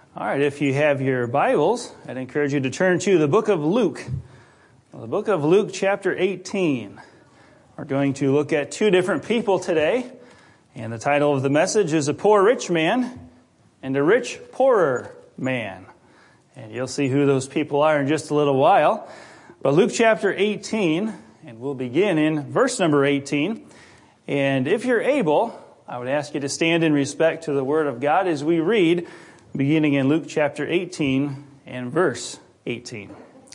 All right, if you have your Bibles, I'd encourage you to turn to the book of Luke. The book of Luke, chapter 18. We're going to look at two different people today, and the title of the message is A Poor Rich Man and a Rich Poorer Man. And you'll see who those people are in just a little while. But Luke chapter 18, and we'll begin in verse number 18. And if you're able, I would ask you to stand in respect to the Word of God as we read, beginning in Luke chapter 18 and verse 18.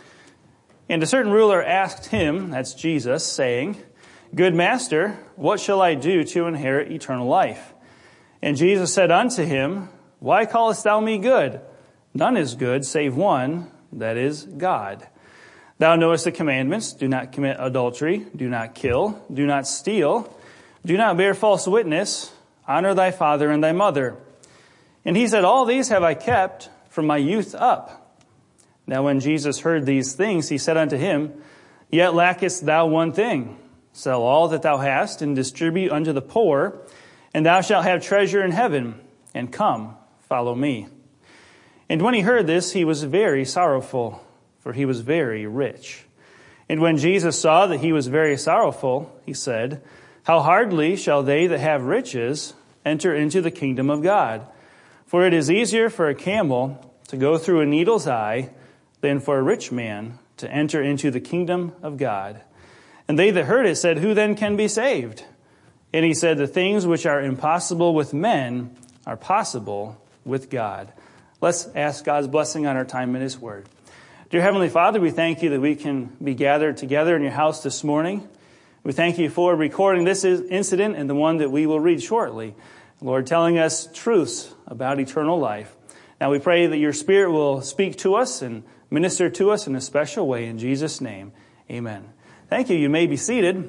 And a certain ruler asked him, that's Jesus, saying, Good master, what shall I do to inherit eternal life? And Jesus said unto him, Why callest thou me good? None is good save one, that is God. Thou knowest the commandments, do not commit adultery, do not kill, do not steal, do not bear false witness, honor thy father and thy mother. And he said, All these have I kept from my youth up. Now when Jesus heard these things, he said unto him, Yet lackest thou one thing. Sell all that thou hast, and distribute unto the poor, and thou shalt have treasure in heaven. And come, follow me. And when he heard this, he was very sorrowful, for he was very rich. And when Jesus saw that he was very sorrowful, he said, How hardly shall they that have riches enter into the kingdom of God? For it is easier for a camel to go through a needle's eye than for a rich man to enter into the kingdom of God. And they that heard it said, Who then can be saved? And he said, The things which are impossible with men are possible with God. Let's ask God's blessing on our time in His Word. Dear Heavenly Father, we thank you that we can be gathered together in your house this morning. We thank you for recording this incident and the one that we will read shortly. Lord, telling us truths about eternal life. Now we pray that your Spirit will speak to us and minister to us in a special way. In Jesus' name, amen. Thank you. You may be seated.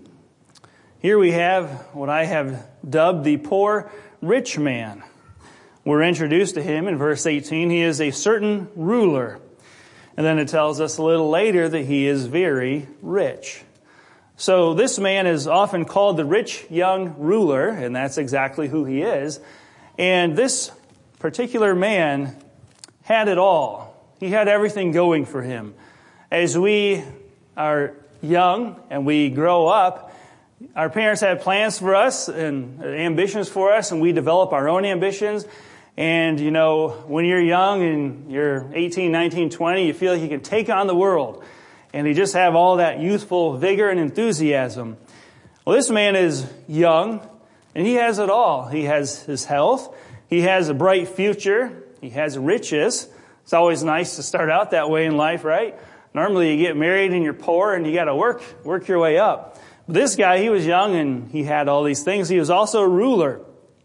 Here we have what I have dubbed the poor rich man. We're introduced to him in verse 18. He is a certain ruler. And then it tells us a little later that he is very rich. So this man is often called the rich young ruler, and that's exactly who he is. And this particular man had it all. He had everything going for him. As we are young and we grow up, our parents have plans for us and ambitions for us, and we develop our own ambitions. And, you know, when you're young and you're 18, 19, 20, you feel like you can take on the world. And you just have all that youthful vigor and enthusiasm. Well, this man is young, and he has it all. He has his health. He has a bright future. He has riches. It's always nice to start out that way in life, right? Normally you get married and you're poor and you got to work your way up. But this guy, he was young and he had all these things. He was also a ruler.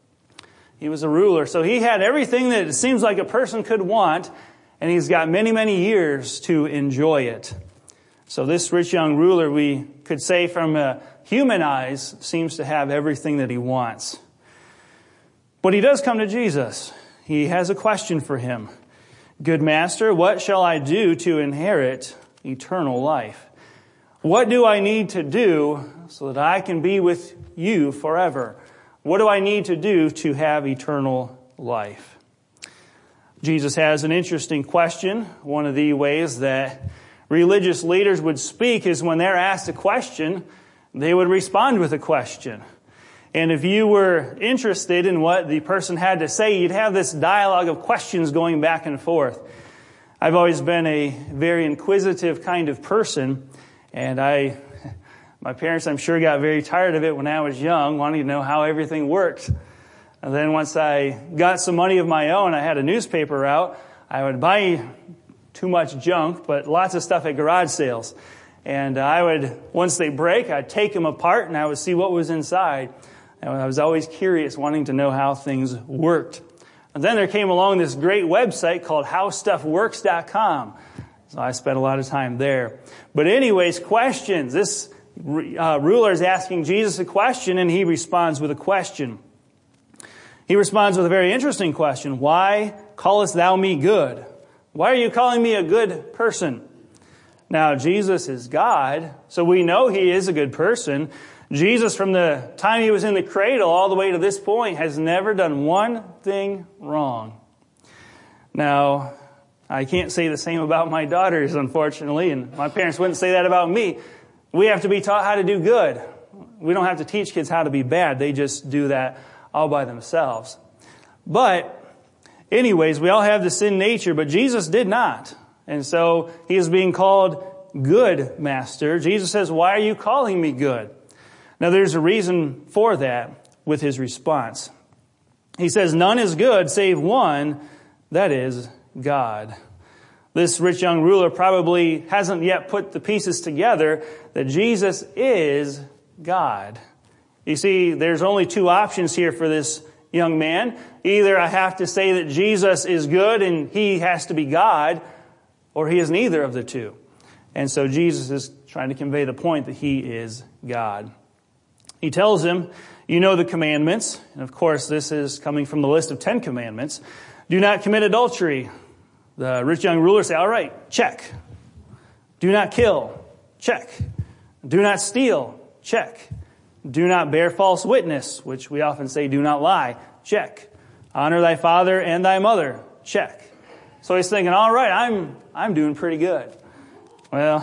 He was a ruler. So he had everything that it seems like a person could want, and he's got many, many years to enjoy it. So this rich young ruler, we could say from human eyes, seems to have everything that he wants. But he does come to Jesus. He has a question for him. Good master, what shall I do to inherit eternal life? What do I need to do so that I can be with you forever? What do I need to do to have eternal life? Jesus has an interesting question. One of the ways that religious leaders would speak is when they're asked a question, they would respond with a question. And if you were interested in what the person had to say, you'd have this dialogue of questions going back and forth. I've always been a very inquisitive kind of person, and my parents, I'm sure, got very tired of it when I was young, wanting to know how everything worked. And then once I got some money of my own, I had a newspaper out. I would buy too much junk, but lots of stuff at garage sales. And once they break, I'd take them apart and I would see what was inside. And I was always curious, wanting to know how things worked. And then there came along this great website called HowStuffWorks.com. So I spent a lot of time there. But anyways, questions. This ruler is asking Jesus a question, and he responds with a question. He responds with a very interesting question. Why callest thou me good? Why are you calling me a good person? Now, Jesus is God, so we know he is a good person. Jesus, from the time he was in the cradle all the way to this point, has never done one thing wrong. Now, I can't say the same about my daughters, unfortunately, and my parents wouldn't say that about me. We have to be taught how to do good. We don't have to teach kids how to be bad. They just do that all by themselves. But anyways, we all have the sin nature, but Jesus did not. And so he is being called good master. Jesus says, why are you calling me good? Now there's a reason for that with his response. He says, none is good save one, that is God. This rich young ruler probably hasn't yet put the pieces together that Jesus is God. You see, there's only two options here for this young man. Either I have to say that Jesus is good and he has to be God, or he is neither of the two. And so Jesus is trying to convey the point that he is God. He tells him, you know the commandments. And of course, this is coming from the list of 10 commandments. Do not commit adultery. The rich young ruler say, all right, check. Do not kill. Check. Do not steal. Check. Do not bear false witness, which we often say do not lie. Check. Honor thy father and thy mother. Check. So he's thinking, all right, I'm doing pretty good. Well,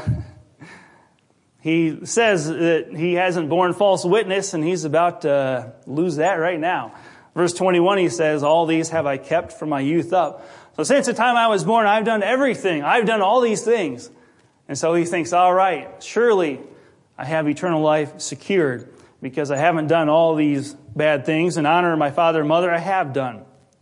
he says that he hasn't borne false witness, and he's about to lose that right now. Verse 21, he says, all these have I kept from my youth up. So since the time I was born, I've done everything. I've done all these things. And so he thinks, all right, surely I have eternal life secured because I haven't done all these bad things. And honor my father and mother, I have done.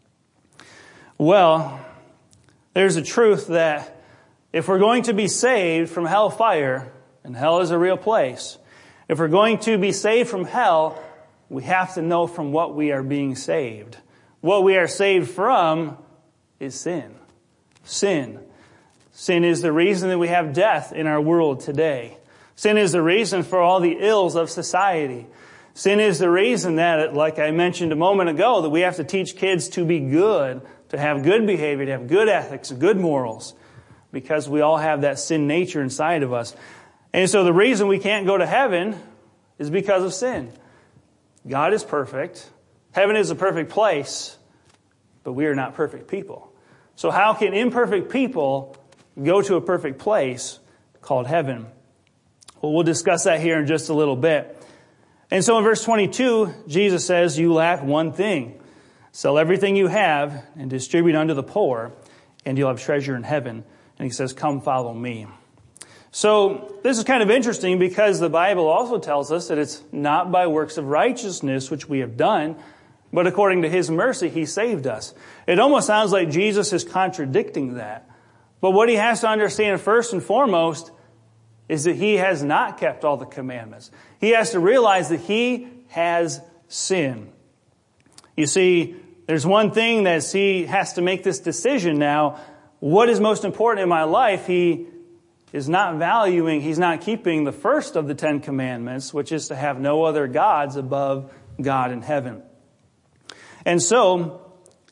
Well, there's a truth that if we're going to be saved from hellfire, and hell is a real place, if we're going to be saved from hell, we have to know from what we are being saved. What we are saved from is sin. Sin. Sin is the reason that we have death in our world today. Sin is the reason for all the ills of society. Sin is the reason that, like I mentioned a moment ago, that we have to teach kids to be good, to have good behavior, to have good ethics, good morals, because we all have that sin nature inside of us. And so the reason we can't go to heaven is because of sin. God is perfect. Heaven is a perfect place, but we are not perfect people. So how can imperfect people go to a perfect place called heaven? Well, we'll discuss that here in just a little bit. And so in verse 22, Jesus says, you lack one thing. Sell everything you have and distribute unto the poor, and you'll have treasure in heaven. And he says, come follow me. So this is kind of interesting because the Bible also tells us that it's not by works of righteousness which we have done, but according to his mercy, he saved us. It almost sounds like Jesus is contradicting that. But what he has to understand first and foremost is that he has not kept all the commandments. He has to realize that he has sinned. You see, there's one thing that he has to make this decision now. What is most important in my life? He is not valuing, he's not keeping the first of the 10 commandments, which is to have no other gods above God in heaven. And so,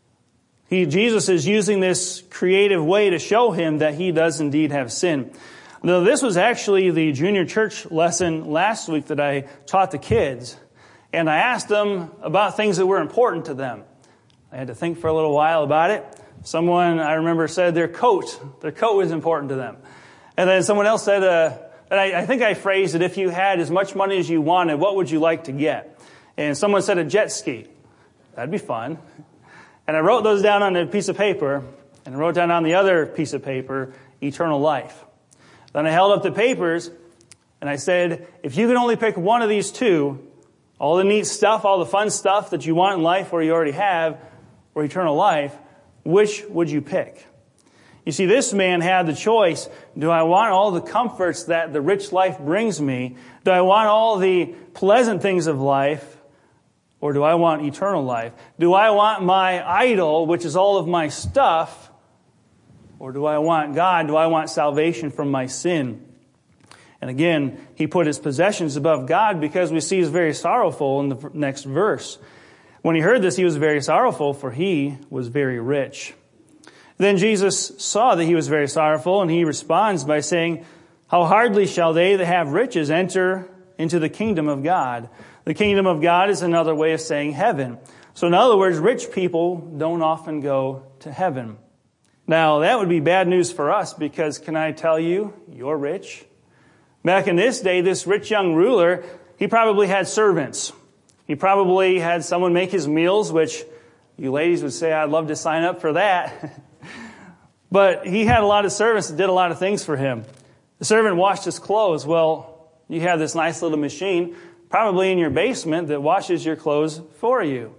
Jesus is using this creative way to show him that he does indeed have sin. Now, this was actually the junior church lesson last week that I taught the kids. And I asked them about things that were important to them. I had to think for a little while about it. Someone, I remember, said their coat was important to them. And then someone else said, and I think I phrased it, if you had as much money as you wanted, what would you like to get? And someone said a jet ski. That'd be fun. And I wrote those down on a piece of paper, and I wrote down on the other piece of paper, eternal life. Then I held up the papers, and I said, if you could only pick one of these two, all the neat stuff, all the fun stuff that you want in life or you already have, or eternal life, which would you pick? You see, this man had the choice. Do I want all the comforts that the rich life brings me? Do I want all the pleasant things of life? Or do I want eternal life? Do I want my idol, which is all of my stuff? Or do I want God? Do I want salvation from my sin? And again, he put his possessions above God because we see he's very sorrowful in the next verse. When he heard this, he was very sorrowful, for he was very rich. Then Jesus saw that he was very sorrowful, and he responds by saying, how hardly shall they that have riches enter into the kingdom of God? The kingdom of God is another way of saying heaven. So in other words, rich people don't often go to heaven. Now, that would be bad news for us because can I tell you, you're rich? Back in this day, this rich young ruler, he probably had servants. He probably had someone make his meals, which you ladies would say, I'd love to sign up for that. But he had a lot of servants that did a lot of things for him. The servant washed his clothes. Well, you have this nice little machine, probably in your basement, that washes your clothes for you.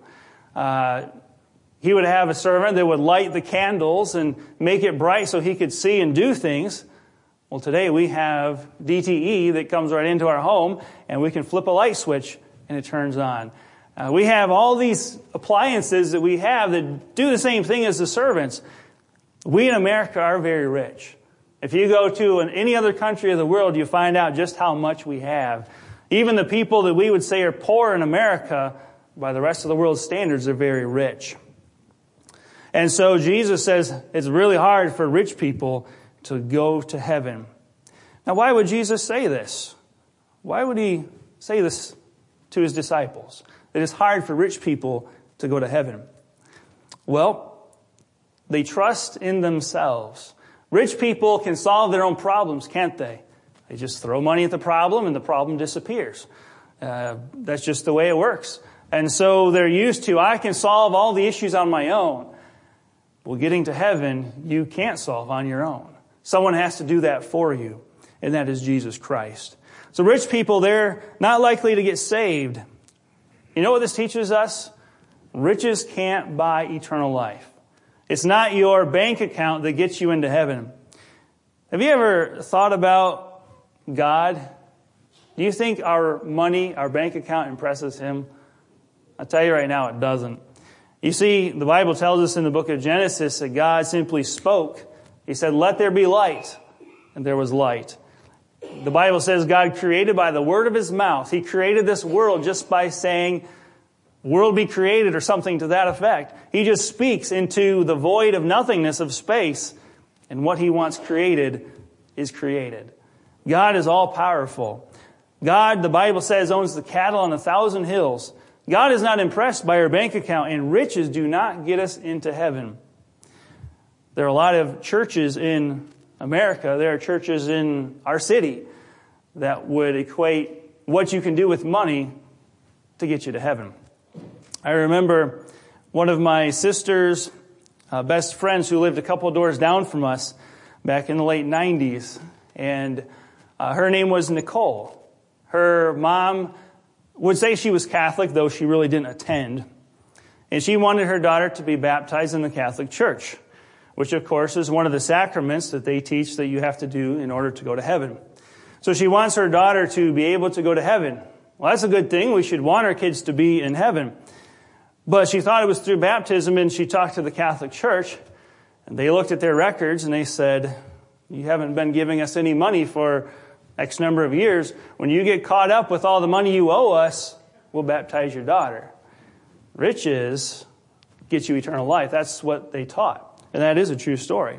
He would have a servant that would light the candles and make it bright so he could see and do things. Well, today we have DTE that comes right into our home, and we can flip a light switch and it turns on. We have all these appliances that we have that do the same thing as the servants. We in America are very rich. If you go to any other country of the world, you find out just how much we have. Even the people that we would say are poor in America, by the rest of the world's standards, are very rich. And so Jesus says it's really hard for rich people to go to heaven. Now, why would Jesus say this? Why would he say this to his disciples? That it's hard for rich people to go to heaven. Well, they trust in themselves. Rich people can solve their own problems, can't they? They just throw money at the problem and the problem disappears. That's just the way it works. And so they're used to, I can solve all the issues on my own. Well, getting to heaven, you can't solve on your own. Someone has to do that for you, and that is Jesus Christ. So rich people, they're not likely to get saved. You know what this teaches us? Riches can't buy eternal life. It's not your bank account that gets you into heaven. Have you ever thought about God? Do you think our money, our bank account impresses Him? I'll tell you right now, it doesn't. You see, the Bible tells us in the book of Genesis that God simply spoke. He said, let there be light, and there was light. The Bible says God created by the word of His mouth. He created this world just by saying, world be created, or something to that effect. He just speaks into the void of nothingness of space, and what He wants created is created. God is all powerful. God, the Bible says, owns the cattle on 1,000 hills. God is not impressed by our bank account, and riches do not get us into heaven. There are a lot of churches in America, there are churches in our city that would equate what you can do with money to get you to heaven. I remember one of my sister's best friends who lived a couple of doors down from us back in the late 90s, and her name was Nicole. Her mom would say she was Catholic, though she really didn't attend. And she wanted her daughter to be baptized in the Catholic Church, which of course is one of the sacraments that they teach that you have to do in order to go to heaven. So she wants her daughter to be able to go to heaven. Well, that's a good thing. We should want our kids to be in heaven. But she thought it was through baptism, and she talked to the Catholic Church, and they looked at their records and they said, you haven't been giving us any money for X number of years. When you get caught up with all the money you owe us, we'll baptize your daughter. Riches get you eternal life. That's what they taught. And that is a true story.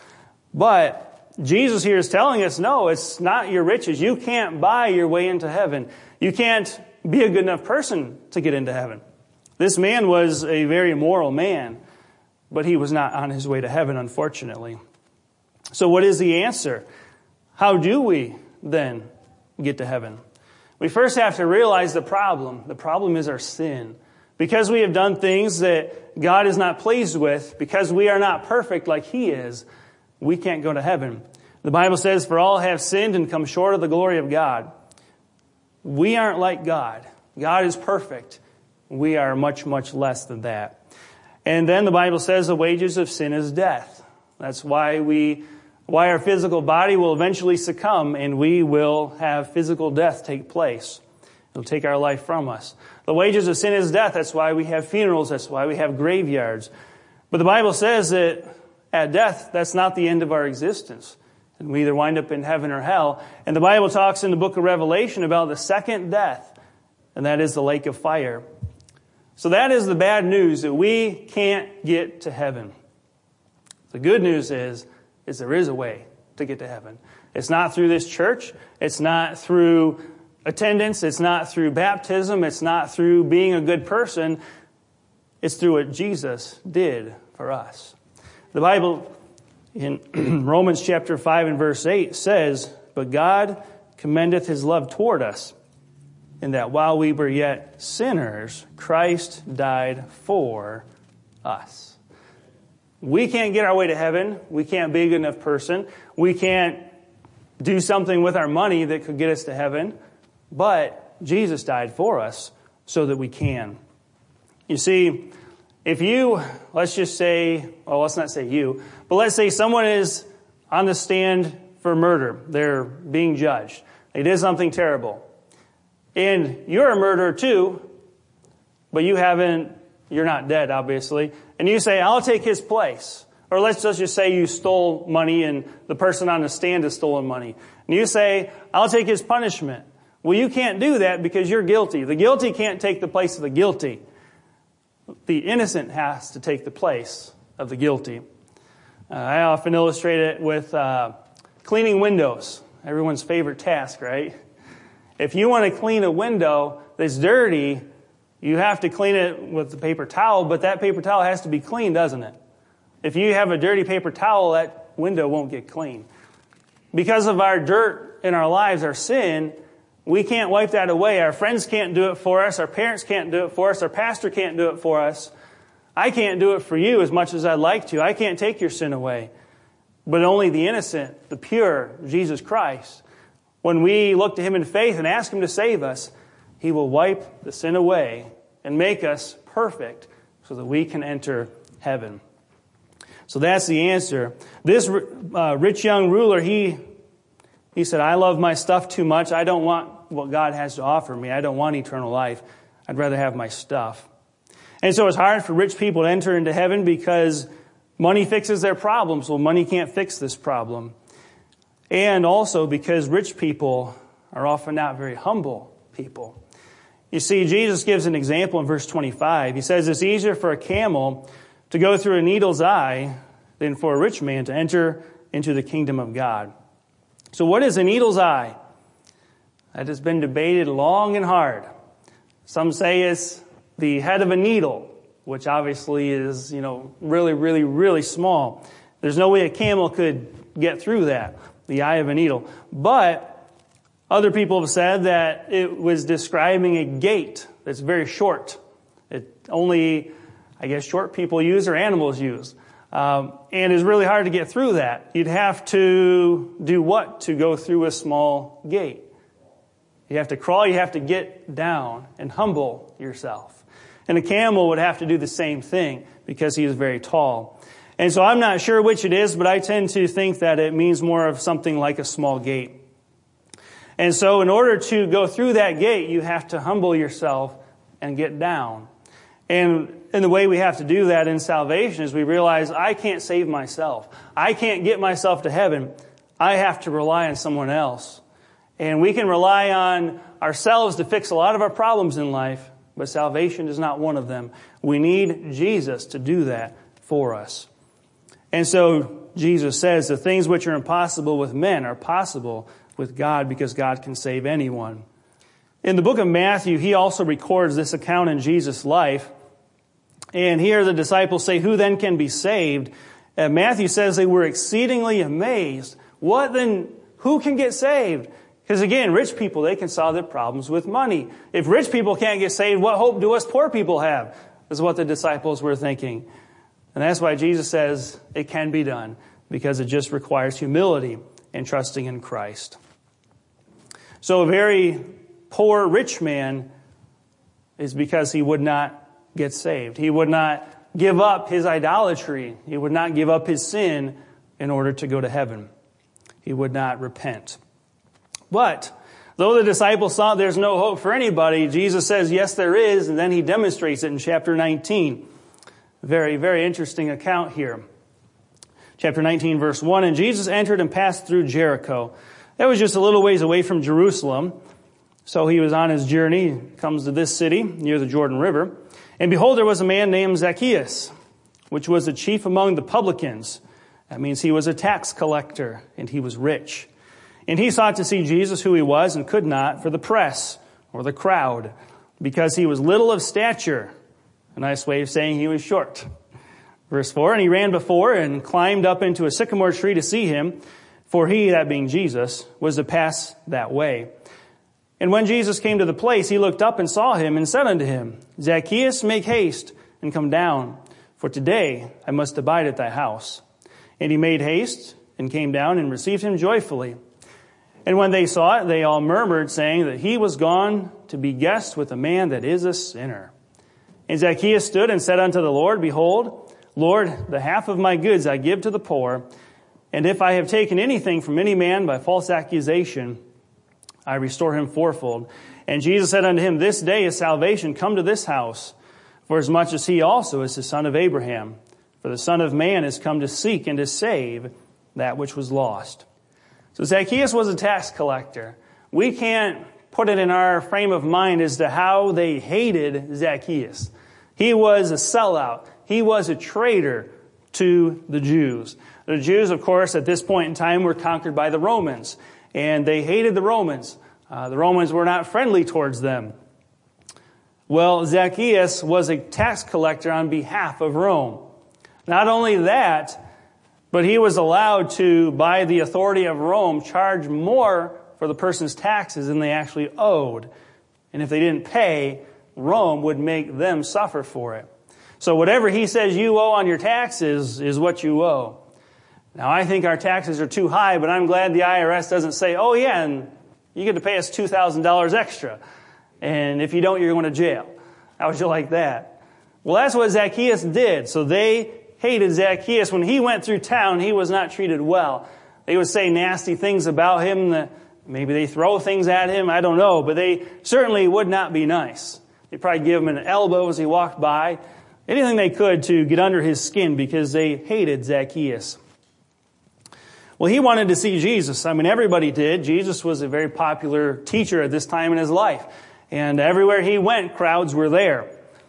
But Jesus here is telling us, no, it's not your riches. You can't buy your way into heaven. You can't be a good enough person to get into heaven. This man was a very moral man, but he was not on his way to heaven, unfortunately. So what is the answer? How do we then get to heaven? We first have to realize the problem. The problem is our sin. Because we have done things that God is not pleased with, because we are not perfect like He is, we can't go to heaven. The Bible says, for all have sinned and come short of the glory of God. We aren't like God. God is perfect. We are much, much less than that. And then the Bible says the wages of sin is death. That's why our physical body will eventually succumb and we will have physical death take place. It'll take our life from us. The wages of sin is death. That's why we have funerals. That's why we have graveyards. But the Bible says that at death, that's not the end of our existence. And we either wind up in heaven or hell. And the Bible talks in the book of Revelation about the second death, and that is the lake of fire. So that is the bad news, that we can't get to heaven. The good news is there is a way to get to heaven. It's not through this church. It's not through attendance. It's not through baptism. It's not through being a good person. It's through what Jesus did for us. The Bible in Romans chapter 5 and verse 8 says, "But God commendeth his love toward us, in that while we were yet sinners, Christ died for us." We can't get our way to heaven. We can't be a good enough person. We can't do something with our money that could get us to heaven. But Jesus died for us so that we can. You see, if you, let's just say, well, let's not say you, but let's say someone is on the stand for murder. They're being judged. They did something terrible. And you're a murderer too, but you're not dead, obviously. And you say, I'll take his place. Or let's just say you stole money and the person on the stand has stolen money. And you say, I'll take his punishment. Well, you can't do that because you're guilty. The guilty can't take the place of the guilty. The innocent has to take the place of the guilty. I often illustrate it with cleaning windows. Everyone's favorite task, right? If you want to clean a window that's dirty, you have to clean it with the paper towel, but that paper towel has to be clean, doesn't it? If you have a dirty paper towel, that window won't get clean. Because of our dirt in our lives, our sin, we can't wipe that away. Our friends can't do it for us. Our parents can't do it for us. Our pastor can't do it for us. I can't do it for you as much as I'd like to. I can't take your sin away. But only the innocent, the pure, Jesus Christ, when we look to him in faith and ask him to save us, he will wipe the sin away and make us perfect so that we can enter heaven. So that's the answer. This rich young ruler, he said, I love my stuff too much. I don't want what God has to offer me. I don't want eternal life. I'd rather have my stuff. And so it's hard for rich people to enter into heaven because money fixes their problems. Well, money can't fix this problem. And also because rich people are often not very humble people. You see, Jesus gives an example in verse 25. He says, it's easier for a camel to go through a needle's eye than for a rich man to enter into the kingdom of God. So what is a needle's eye? That has been debated long and hard. Some say it's the head of a needle, which obviously is, really, really, really small. There's no way a camel could get through that, the eye of a needle. But other people have said that it was describing a gate that's very short. It only, short people use or animals use. And it's really hard to get through that. You'd have to do what to go through a small gate? You have to crawl, you have to get down and humble yourself. And a camel would have to do the same thing because he is very tall. And so I'm not sure which it is, but I tend to think that it means more of something like a small gate. And so in order to go through that gate, you have to humble yourself and get down. And the way we have to do that in salvation is we realize I can't save myself. I can't get myself to heaven. I have to rely on someone else. And we can rely on ourselves to fix a lot of our problems in life, but salvation is not one of them. We need Jesus to do that for us. And so Jesus says the things which are impossible with men are possible with God because God can save anyone. In the book of Matthew, he also records this account in Jesus' life. And here the disciples say, who then can be saved? Matthew says they were exceedingly amazed. What then? Who can get saved? Because again, rich people, they can solve their problems with money. If rich people can't get saved, what hope do us poor people have? Is what the disciples were thinking. And that's why Jesus says it can be done, because it just requires humility and trusting in Christ. So a very poor rich man is because he would not get saved. He would not give up his idolatry. He would not give up his sin in order to go to heaven. He would not repent. But though the disciples thought there's no hope for anybody, Jesus says, yes, there is, and then he demonstrates it in chapter 19. Very, very interesting account here. Chapter 19, verse 1, and Jesus entered and passed through Jericho. That was just a little ways away from Jerusalem. So he was on his journey, comes to this city near the Jordan River. And behold, there was a man named Zacchaeus, which was the chief among the publicans. That means he was a tax collector, and he was rich. And he sought to see Jesus, who he was, and could not for the press or the crowd, because he was little of stature. A nice way of saying he was short. Verse 4, and he ran before and climbed up into a sycamore tree to see him, for he, that being Jesus, was to pass that way. And when Jesus came to the place, he looked up and saw him and said unto him, Zacchaeus, make haste and come down, for today I must abide at thy house. And he made haste and came down and received him joyfully. And when they saw it, they all murmured, saying that he was gone to be guest with a man that is a sinner. And Zacchaeus stood and said unto the Lord, Behold, Lord, the half of my goods I give to the poor, and if I have taken anything from any man by false accusation, I restore him fourfold. And Jesus said unto him, This day is salvation come to this house, for as much as he also is the son of Abraham. For the Son of Man is come to seek and to save that which was lost. So Zacchaeus was a tax collector. We can't put it in our frame of mind as to how they hated Zacchaeus. He was a sellout. He was a traitor to the Jews. The Jews, of course, at this point in time were conquered by the Romans, and they hated the Romans. The Romans were not friendly towards them. Well, Zacchaeus was a tax collector on behalf of Rome. Not only that, but he was allowed to, by the authority of Rome, charge more for the person's taxes than they actually owed. And if they didn't pay, Rome would make them suffer for it. So whatever he says you owe on your taxes is what you owe. Now, I think our taxes are too high, but I'm glad the IRS doesn't say, oh yeah, and you get to pay us $2,000 extra. And if you don't, you're going to jail. How would you like that? Well, that's what Zacchaeus did. So they hated Zacchaeus. When he went through town, he was not treated well. They would say nasty things about him. Maybe they throw things at him. I don't know. But they certainly would not be nice. They'd probably give him an elbow as he walked by. Anything they could to get under his skin because they hated Zacchaeus. Well, he wanted to see Jesus. I mean, everybody did. Jesus was a very popular teacher at this time in his life. And everywhere he went, crowds were there.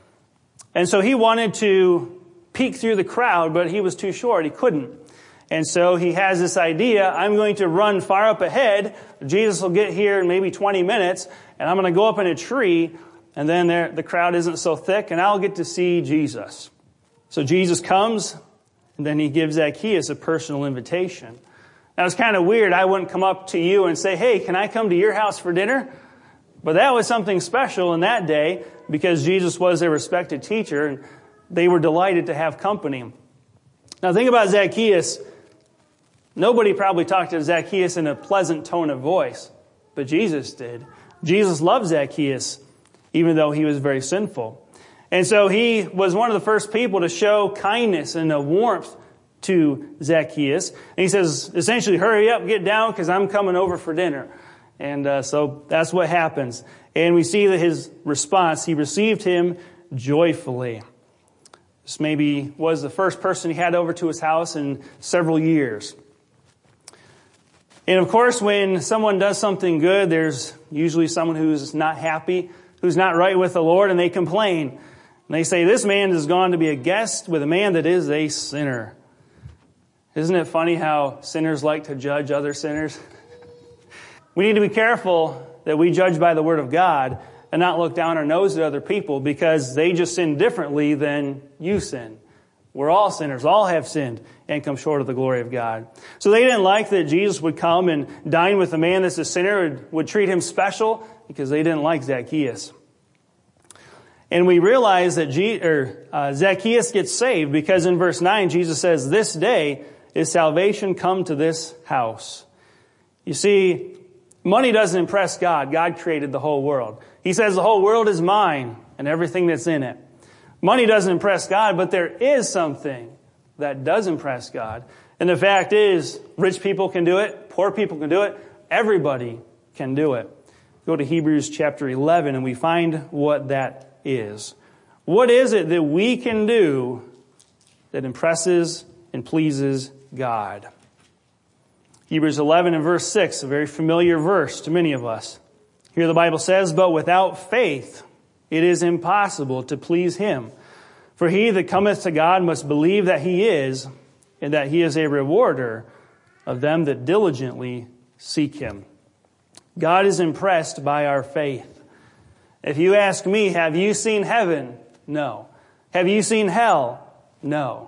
And so he wanted to peek through the crowd, but he was too short. He couldn't. And so he has this idea, I'm going to run far up ahead. Jesus will get here in maybe 20 minutes, and I'm going to go up in a tree, and then the crowd isn't so thick, and I'll get to see Jesus. So Jesus comes, and then he gives Zacchaeus a personal invitation. Now, it's kind of weird. I wouldn't come up to you and say, hey, can I come to your house for dinner? But that was something special in that day because Jesus was a respected teacher, and they were delighted to have company. Now, think about Zacchaeus. Nobody probably talked to Zacchaeus in a pleasant tone of voice, but Jesus did. Jesus loved Zacchaeus, even though he was very sinful. And so he was one of the first people to show kindness and a warmth to Zacchaeus. And he says, essentially, hurry up, get down, because I'm coming over for dinner. And so that's what happens. And we see that his response, he received him joyfully. This maybe was the first person he had over to his house in several years. And of course, when someone does something good, there's usually someone who's not happy, who's not right with the Lord, and they complain. And they say, this man has gone to be a guest with a man that is a sinner. Isn't it funny how sinners like to judge other sinners? We need to be careful that we judge by the Word of God and not look down our nose at other people because they just sin differently than you sin. We're all sinners. All have sinned and come short of the glory of God. So they didn't like that Jesus would come and dine with a man that's a sinner, would treat him special because they didn't like Zacchaeus. And we realize that Zacchaeus gets saved because in verse 9, Jesus says, this day is salvation come to this house. You see, money doesn't impress God. God created the whole world. He says the whole world is mine and everything that's in it. Money doesn't impress God, but there is something that does impress God. And the fact is, rich people can do it, poor people can do it, everybody can do it. Go to Hebrews chapter 11 and we find what that is. What is it that we can do that impresses and pleases God? Hebrews 11 and verse 6, a very familiar verse to many of us. Here the Bible says, but without faith it is impossible to please him. For he that cometh to God must believe that he is, and that he is a rewarder of them that diligently seek him. God is impressed by our faith. If you ask me, have you seen heaven? No. Have you seen hell? No.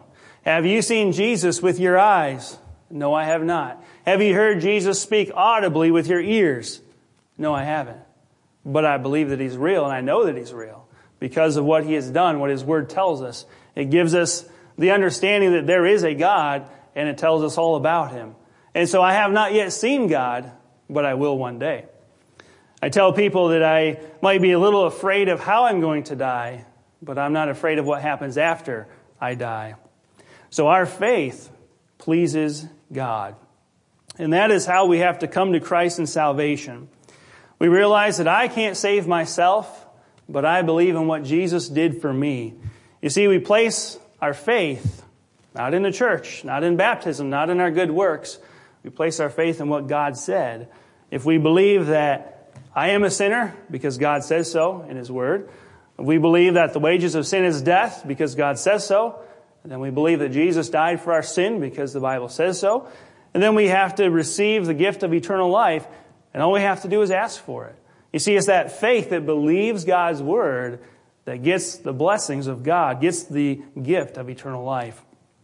Have you seen Jesus with your eyes? No, I have not. Have you heard Jesus speak audibly with your ears? No, I haven't. But I believe that He's real, and I know that He's real because of what He has done, what His Word tells us. It gives us the understanding that there is a God, and it tells us all about Him. And so I have not yet seen God, but I will one day. I tell people that I might be a little afraid of how I'm going to die, but I'm not afraid of what happens after I die. So our faith pleases God. And that is how we have to come to Christ in salvation. We realize that I can't save myself, but I believe in what Jesus did for me. You see, we place our faith not in the church, not in baptism, not in our good works. We place our faith in what God said. If we believe that I am a sinner because God says so in His Word, if we believe that the wages of sin is death because God says so, and then we believe that Jesus died for our sin because the Bible says so. And then we have to receive the gift of eternal life, and all we have to do is ask for it. You see, it's that faith that believes God's Word that gets the blessings of God, gets the gift of eternal life.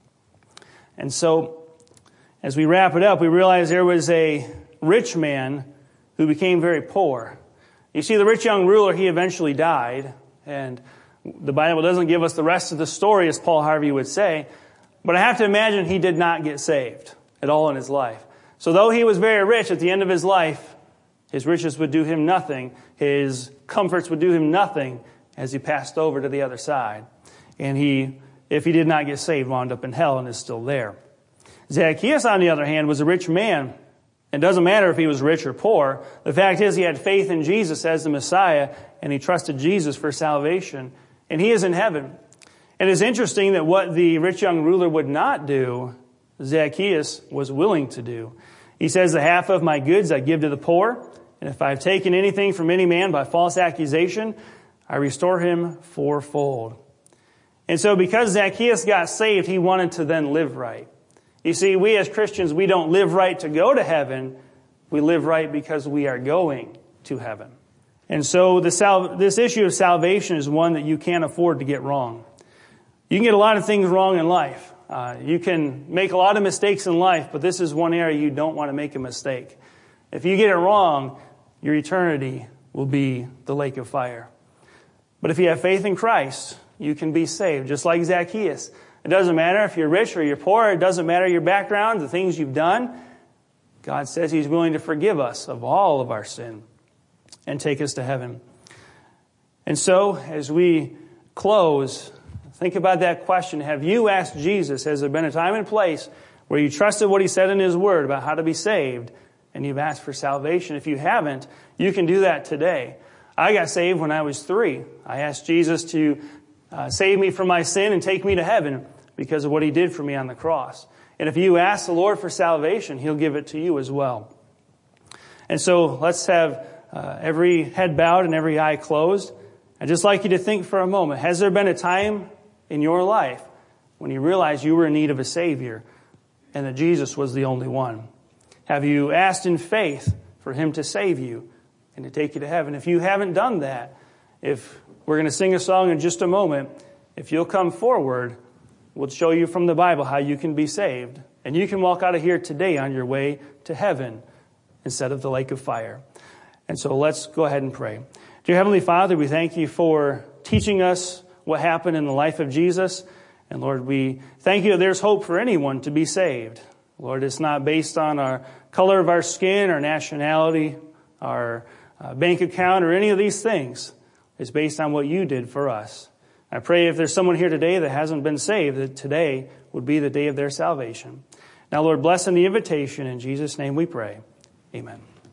And so, as we wrap it up, we realize there was a rich man who became very poor. You see, the rich young ruler, he eventually died, and the Bible doesn't give us the rest of the story, as Paul Harvey would say, but I have to imagine he did not get saved at all in his life. So though he was very rich at the end of his life, his riches would do him nothing. His comforts would do him nothing as he passed over to the other side. And he, if he did not get saved, wound up in hell and is still there. Zacchaeus, on the other hand, was a rich man. It doesn't matter if he was rich or poor. The fact is he had faith in Jesus as the Messiah, and he trusted Jesus for salvation. And he is in heaven. And it's interesting that what the rich young ruler would not do, Zacchaeus was willing to do. He says, the half of my goods I give to the poor, and if I have taken anything from any man by false accusation, I restore him fourfold. And so because Zacchaeus got saved, he wanted to then live right. You see, we as Christians, we don't live right to go to heaven. We live right because we are going to heaven. And so this issue of salvation is one that you can't afford to get wrong. You can get a lot of things wrong in life. You can make a lot of mistakes in life, but this is one area you don't want to make a mistake. If you get it wrong, your eternity will be the lake of fire. But if you have faith in Christ, you can be saved, just like Zacchaeus. It doesn't matter if you're rich or you're poor. It doesn't matter your background, the things you've done. God says He's willing to forgive us of all of our sin and take us to heaven. And so, as we close, think about that question. Have you asked Jesus, has there been a time and place where you trusted what He said in His Word about how to be saved, and you've asked for salvation? If you haven't, you can do that today. I got saved when I was 3. I asked Jesus to save me from my sin and take me to heaven because of what He did for me on the cross. And if you ask the Lord for salvation, He'll give it to you as well. And so let's have every head bowed and every eye closed. I'd just like you to think for a moment, has there been a time in your life when you realized you were in need of a Savior and that Jesus was the only one? Have you asked in faith for Him to save you and to take you to heaven? If you haven't done that, if we're going to sing a song in just a moment, if you'll come forward, we'll show you from the Bible how you can be saved. And you can walk out of here today on your way to heaven instead of the lake of fire. And so let's go ahead and pray. Dear Heavenly Father, we thank You for teaching us what happened in the life of Jesus. And Lord, we thank You that there's hope for anyone to be saved. Lord, it's not based on our color of our skin, our nationality, our bank account, or any of these things. It's based on what You did for us. I pray if there's someone here today that hasn't been saved, that today would be the day of their salvation. Now, Lord, bless in the invitation. In Jesus' name we pray. Amen.